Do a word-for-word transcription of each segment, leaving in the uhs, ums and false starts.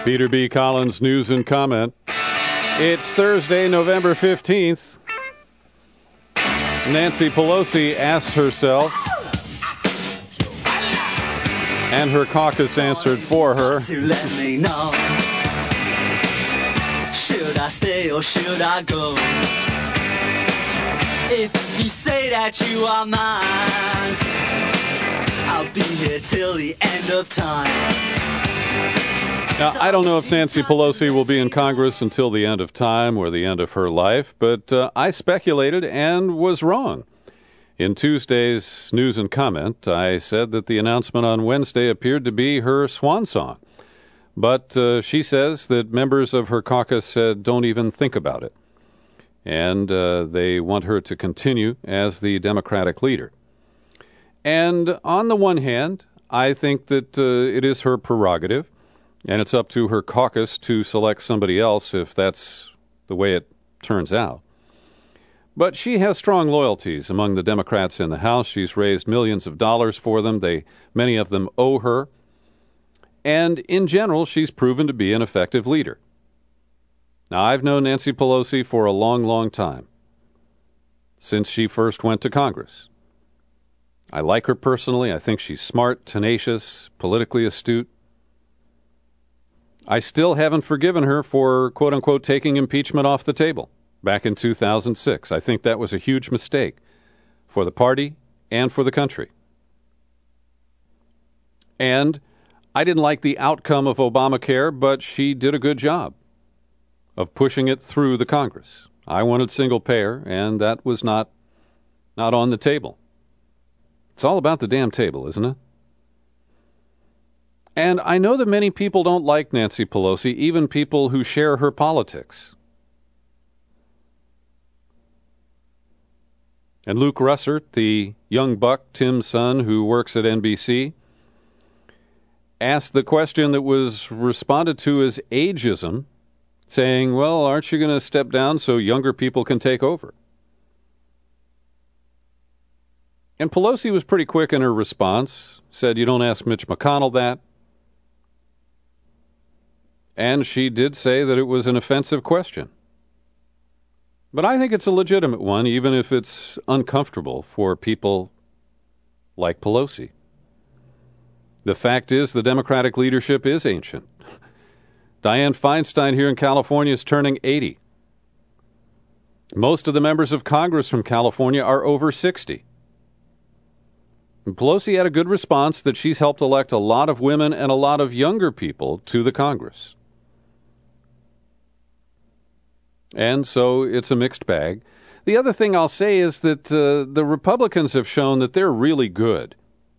Peter B. Collins, news and comment. It's Thursday, November fifteenth. Nancy Pelosi asked herself, and her caucus answered for her. Should I stay or should I go? If you say that you are mine, I'll be here till the end of time. Now, I don't know if Nancy Pelosi will be in Congress until the end of time or the end of her life, but uh, I speculated and was wrong. In Tuesday's news and comment, I said that the announcement on Wednesday appeared to be her swan song. But uh, she says that members of her caucus said don't even think about it. And uh, they want her to continue as the Democratic leader. And on the one hand, I think that uh, it is her prerogative. And it's up to her caucus to select somebody else if that's the way it turns out. But she has strong loyalties among the Democrats in the House. She's raised millions of dollars for them. They, many of them owe her. And in general, she's proven to be an effective leader. Now, I've known Nancy Pelosi for a long, long time, since she first went to Congress. I like her personally. I think she's smart, tenacious, politically astute. I still haven't forgiven her for, quote-unquote, taking impeachment off the table back in two thousand six. I think that was a huge mistake for the party and for the country. And I didn't like the outcome of Obamacare, but she did a good job of pushing it through the Congress. I wanted single payer, and that was not, not on the table. It's all about the damn table, isn't it? And I know that many people don't like Nancy Pelosi, even people who share her politics. And Luke Russert, the young buck, Tim's son, who works at N B C, asked the question that was responded to as ageism, saying, well, aren't you going to step down so younger people can take over? And Pelosi was pretty quick in her response, said, you don't ask Mitch McConnell that. And she did say that it was an offensive question. But I think it's a legitimate one, even if it's uncomfortable for people like Pelosi. The fact is, the Democratic leadership is ancient. Dianne Feinstein here in California is turning eighty. Most of the members of Congress from California are over sixty. And Pelosi had a good response that she's helped elect a lot of women and a lot of younger people to the Congress. And so it's a mixed bag. The other thing I'll say is that uh, the Republicans have shown that they're really good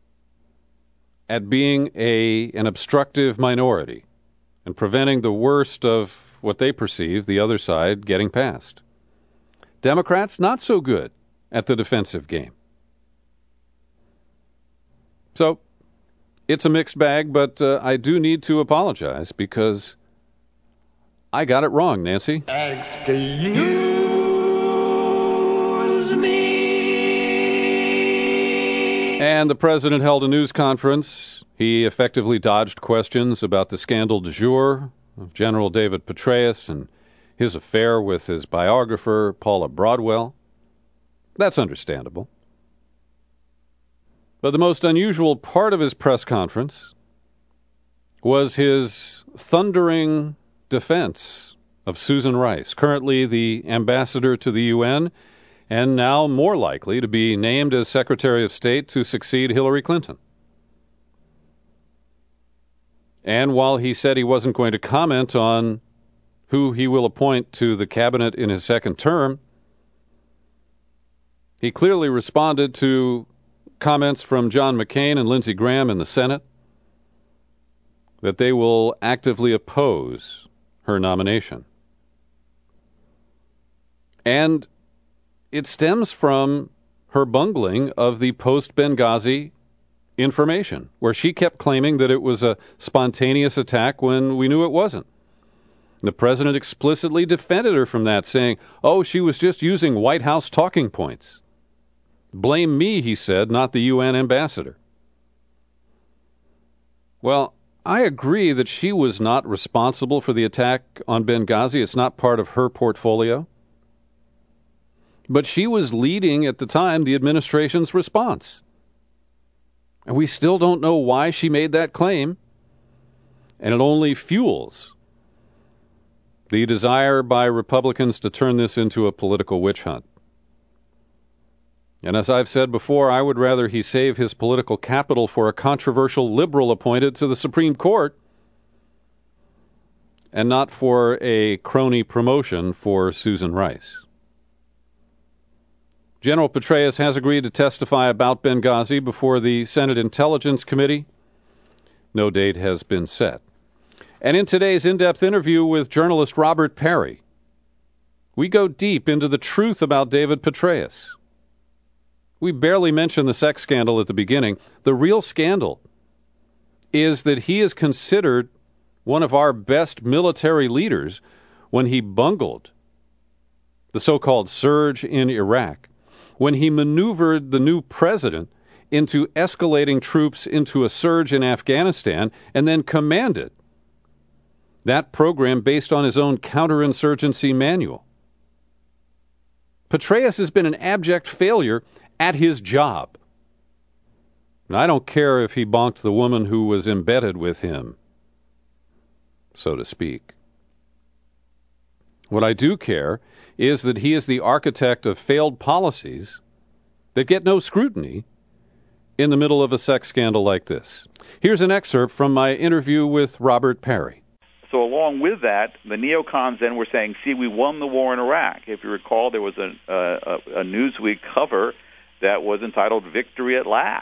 at being a an obstructive minority and preventing the worst of what they perceive the other side getting passed. Democrats, not so good at the defensive game. So it's a mixed bag, but uh, I do need to apologize because I got it wrong, Nancy. Excuse me. And the president held a news conference. He effectively dodged questions about the scandal du jour of General David Petraeus and his affair with his biographer, Paula Broadwell. That's understandable. But the most unusual part of his press conference was his thundering defense of Susan Rice, currently the ambassador to the U N, and now more likely to be named as Secretary of State to succeed Hillary Clinton. And while he said he wasn't going to comment on who he will appoint to the cabinet in his second term, he clearly responded to comments from John McCain and Lindsey Graham in the Senate that they will actively oppose her nomination. And it stems from her bungling of the post-Benghazi information, where she kept claiming that it was a spontaneous attack when we knew it wasn't. The president explicitly defended her from that, saying, oh, she was just using White House talking points. Blame me, he said, not the U N ambassador. Well, I agree that she was not responsible for the attack on Benghazi. It's not part of her portfolio. But she was leading, at the time, the administration's response. And we still don't know why she made that claim. And it only fuels the desire by Republicans to turn this into a political witch hunt. And as I've said before, I would rather he save his political capital for a controversial liberal appointed to the Supreme Court and not for a crony promotion for Susan Rice. General Petraeus has agreed to testify about Benghazi before the Senate Intelligence Committee. No date has been set. And in today's in-depth interview with journalist Robert Parry, we go deep into the truth about David Petraeus. We barely mention the sex scandal at the beginning. The real scandal is that he is considered one of our best military leaders when he bungled the so-called surge in Iraq, when he maneuvered the new president into escalating troops into a surge in Afghanistan and then commanded that program based on his own counterinsurgency manual. Petraeus has been an abject failure at his job. And I don't care if he bonked the woman who was embedded with him, so to speak. What I do care is that he is the architect of failed policies that get no scrutiny in the middle of a sex scandal like this. Here's an excerpt from my interview with Robert Parry. So along with that, the neocons then were saying, see, we won the war in Iraq. If you recall, there was a, a, a Newsweek cover that was entitled Victory at Last.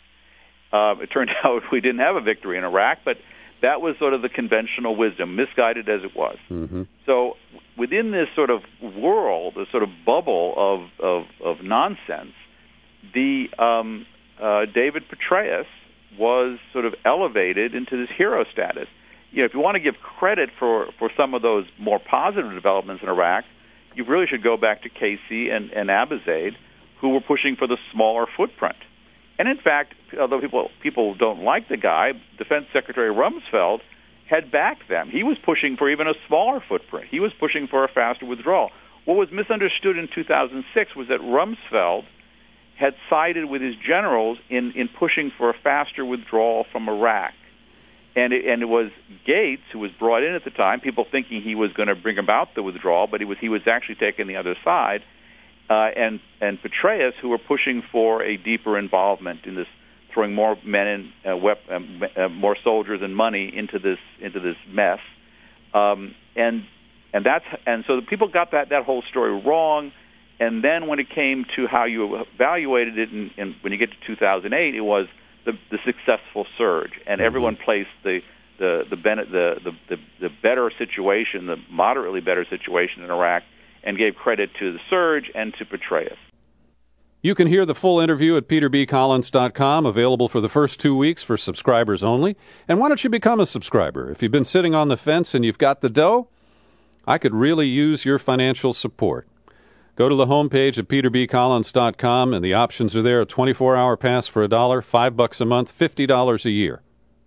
Uh, it turned out we didn't have a victory in Iraq, but that was sort of the conventional wisdom, misguided as it was. Mm-hmm. So within this sort of world, this sort of bubble of, of, of nonsense, the um, uh, David Petraeus was sort of elevated into this hero status. You know, if you want to give credit for, for some of those more positive developments in Iraq, you really should go back to Casey and, and Abizaid, who were pushing for the smaller footprint. And in fact, although people people don't like the guy, Defense Secretary Rumsfeld had backed them. He was pushing for even a smaller footprint. He was pushing for a faster withdrawal. What was misunderstood in two thousand six was that Rumsfeld had sided with his generals in, in pushing for a faster withdrawal from Iraq. And it, and it was Gates who was brought in at the time, people thinking he was going to bring about the withdrawal, but he was he was actually taking the other side. Uh, and and Petraeus, who were pushing for a deeper involvement in this, throwing more men and uh, wep- uh, more soldiers and money into this into this mess, um, and and that's and so the people got that that whole story wrong. And then when it came to how you evaluated it, in, in, when you get to two thousand eight, it was the, the successful surge, and mm-hmm. everyone placed the the the, the the the the better situation, the moderately better situation in Iraq, and gave credit to the surge and to Petraeus. You can hear the full interview at peter b collins dot com, available for the first two weeks for subscribers only. And why don't you become a subscriber? If you've been sitting on the fence and you've got the dough, I could really use your financial support. Go to the homepage at peter b collins dot com, and the options are there: a twenty-four hour pass for a dollar, five bucks a month, fifty dollars a year.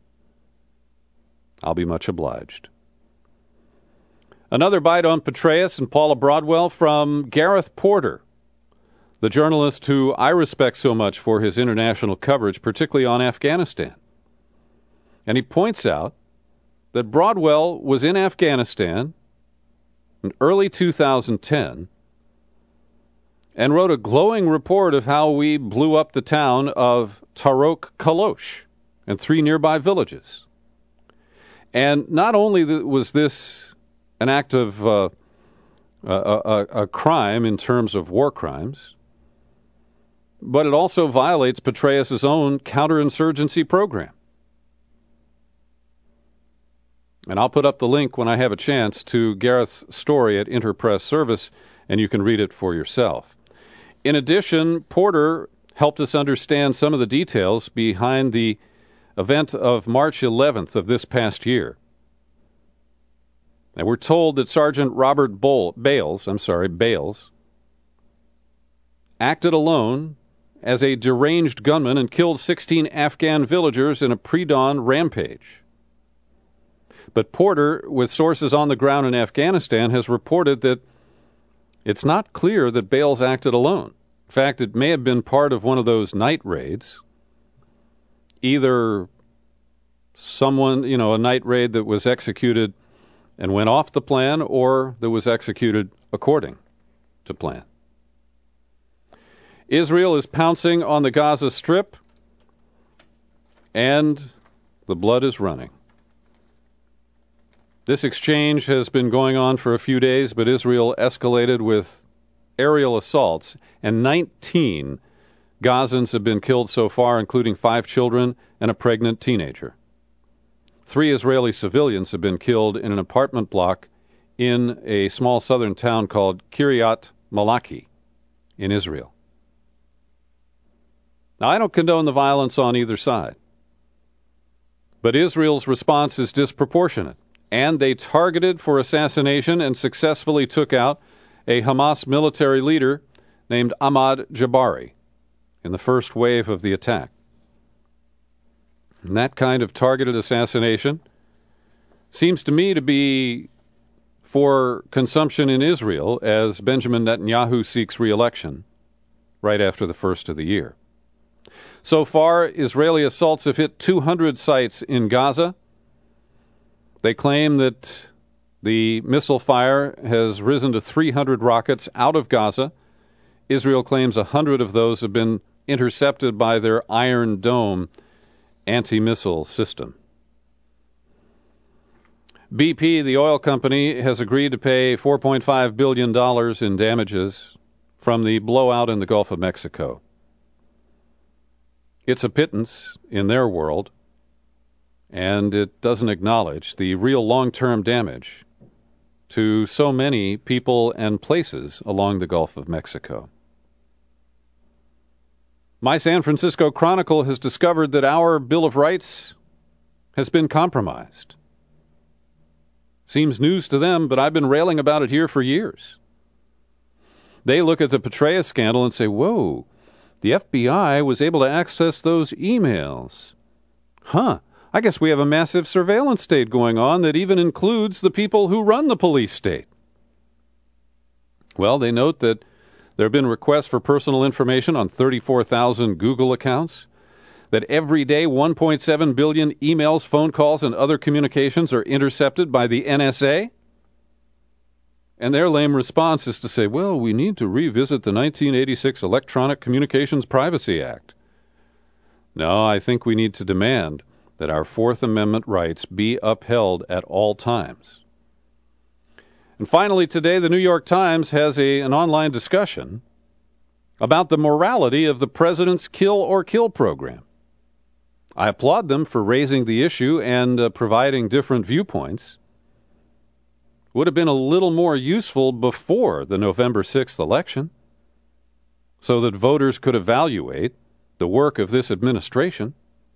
I'll be much obliged. Another bite on Petraeus and Paula Broadwell from Gareth Porter, the journalist who I respect so much for his international coverage, particularly on Afghanistan. And he points out that Broadwell was in Afghanistan in early two thousand ten and wrote a glowing report of how we blew up the town of Tarok Kalosh and three nearby villages. And not only was this an act of uh, a, a, a crime in terms of war crimes, but it also violates Petraeus' own counterinsurgency program. And I'll put up the link when I have a chance to Gareth's story at Interpress Service, and you can read it for yourself. In addition, Porter helped us understand some of the details behind the event of March eleventh of this past year. And we're told that Sergeant Robert Bowl, Bales, I'm sorry, Bales, acted alone as a deranged gunman and killed sixteen Afghan villagers in a pre-dawn rampage. But Porter, with sources on the ground in Afghanistan, has reported that it's not clear that Bales acted alone. In fact, it may have been part of one of those night raids. Either someone, you know, a night raid that was executed and went off the plan, or that was executed according to plan. Israel is pouncing on the Gaza Strip, and the blood is running. This exchange has been going on for a few days, but Israel escalated with aerial assaults, and nineteen Gazans have been killed so far, including five children and a pregnant teenager. Three Israeli civilians have been killed in an apartment block in a small southern town called Kiryat Malaki in Israel. Now, I don't condone the violence on either side, but Israel's response is disproportionate, and they targeted for assassination and successfully took out a Hamas military leader named Ahmad Jabari in the first wave of the attack. And that kind of targeted assassination seems to me to be for consumption in Israel as Benjamin Netanyahu seeks re-election right after the first of the year. So far, Israeli assaults have hit two hundred sites in Gaza. They claim that the missile fire has risen to three hundred rockets out of Gaza. Israel claims one hundred of those have been intercepted by their Iron Dome anti-missile system. B P, the oil company, has agreed to pay four point five billion dollars in damages from the blowout in the Gulf of Mexico. It's a pittance in their world, and it doesn't acknowledge the real long-term damage to so many people and places along the Gulf of Mexico. My San Francisco Chronicle has discovered that our Bill of Rights has been compromised. Seems news to them, but I've been railing about it here for years. They look at the Petraeus scandal and say, whoa, the F B I was able to access those emails. Huh, I guess we have a massive surveillance state going on that even includes the people who run the police state. Well, they note that there have been requests for personal information on thirty-four thousand Google accounts, that every day one point seven billion emails, phone calls, and other communications are intercepted by the N S A. And their lame response is to say, well, we need to revisit the nineteen eighty-six Electronic Communications Privacy Act. No, I think we need to demand that our Fourth Amendment rights be upheld at all times. And finally, today, the New York Times has a, an online discussion about the morality of the president's Kill or Kill program. I applaud them for raising the issue and uh, providing different viewpoints. Would have been a little more useful before the November sixth election so that voters could evaluate the work of this administration.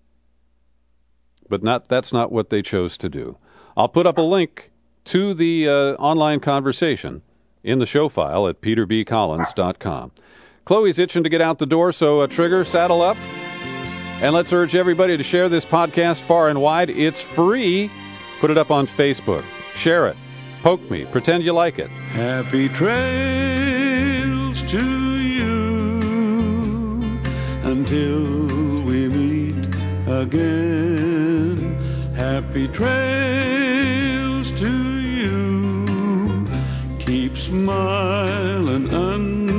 But not, that's not what they chose to do. I'll put up a link to the uh, online conversation in the show file at peter b collins dot com. Chloe's itching to get out the door, so uh, Trigger, saddle up. And let's urge everybody to share this podcast far and wide. It's free. Put it up on Facebook. Share it. Poke me. Pretend you like it. Happy trails to you until we meet again. Happy trails to you. Keep smiling. Un-